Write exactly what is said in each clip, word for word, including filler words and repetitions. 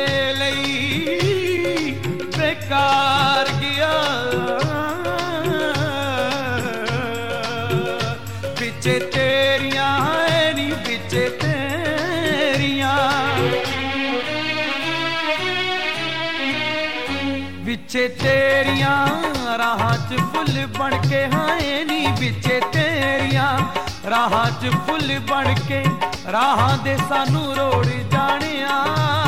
ਲਈ बेकार गया बिचे तेरियां है नी बिचे तेरियां बिचे तेरियां राहां च फुल बन के हाए नी बिचे तेरियां राहां च फुल बन के राहां दे सानू रोड़ जानिया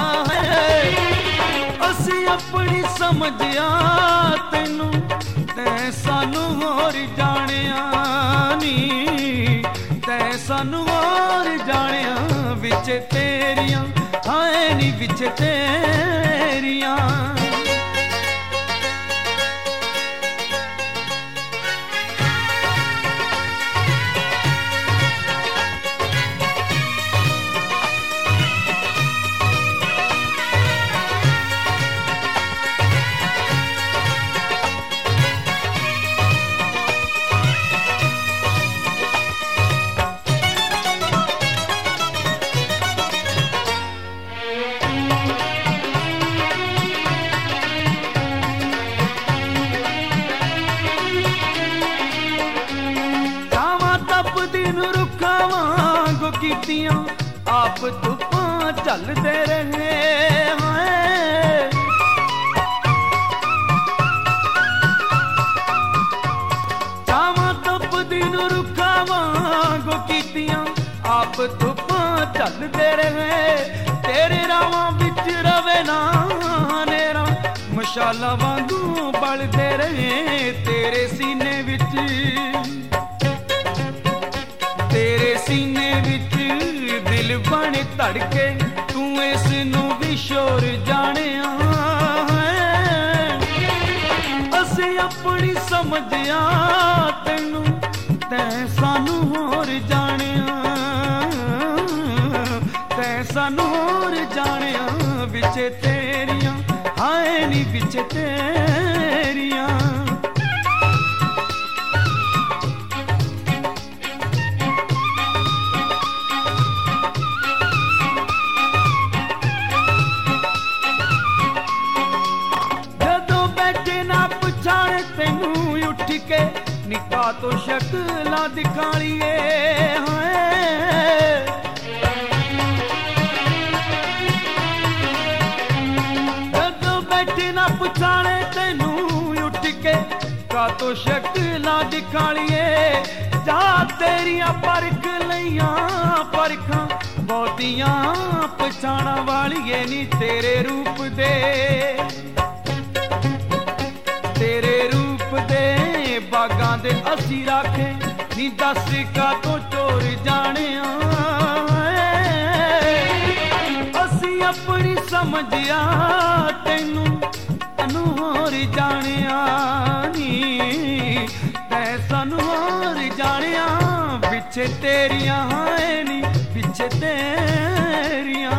असी अपनी समझिया तेनू तै सानू होर जानिया नी तै सानू होर जानिया विच तेरियां हाए नी विच तेरियां कीतियां आप धुप्पां चलते रहे हैं चावां धुप दिन रुखा वांगू कीतियां आप धुप्पां चलते रहे तेरे रावां विच रवे ना नेरा मशाला वांगू बलदे रहे तेरे सीने विच तेरे सीने विच दिल बन धड़के तू इस नू भी शोर जानिया असी अपनी समझिया तेनू तै सानू होर जानिया तै सानू होर जानिया विच तेरियां हाए नी विच तेरियां के निका तो शक्ला दिखालिए जदों बैठे ना पुछाने तेनू उठ के का तो शक्ला दिखालिए जा तेरिया परख लिया परखा बहुतियां पछाणा वालिए नी तेरे रूप दे तेरे रूप दे बागां दे असी राखे नी दस का तो चोर जानिया असी अपनी समझिया तेनू तैनू होर जानिया नी तै सानू होर जानिया पिछे तेरियां हाए नी पिछे तेरियां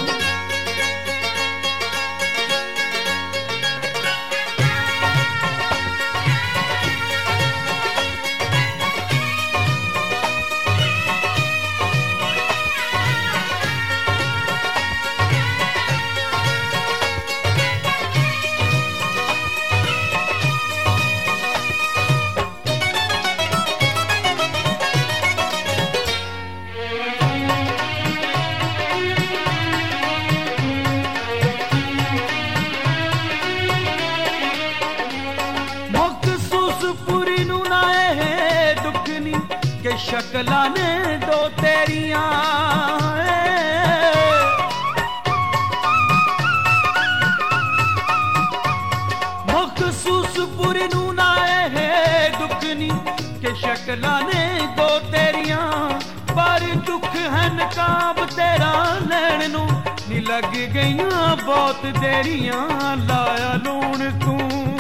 शकला ने दो तेरियां मखसूस पूरी नू नाए है दुखनी के शकला ने दो तेरियां पर दुख है नकाब तेरा लैन नू नी लग गईयां बहुत देरियां लाया लूण तू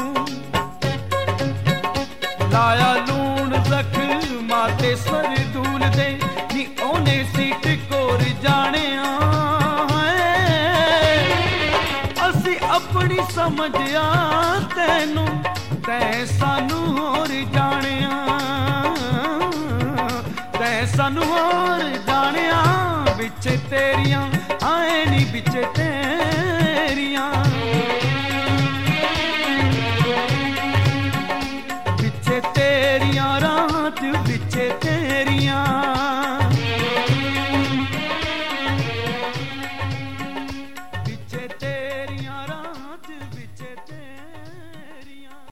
लाया लूण जख्म माते सर दूल दे नी ओने सीट कोर जानिया असी अपनी समझिया तेनू तै सानू होर जानिया तै सानू होर जानिया बिच तेरियां आए नी बिच ते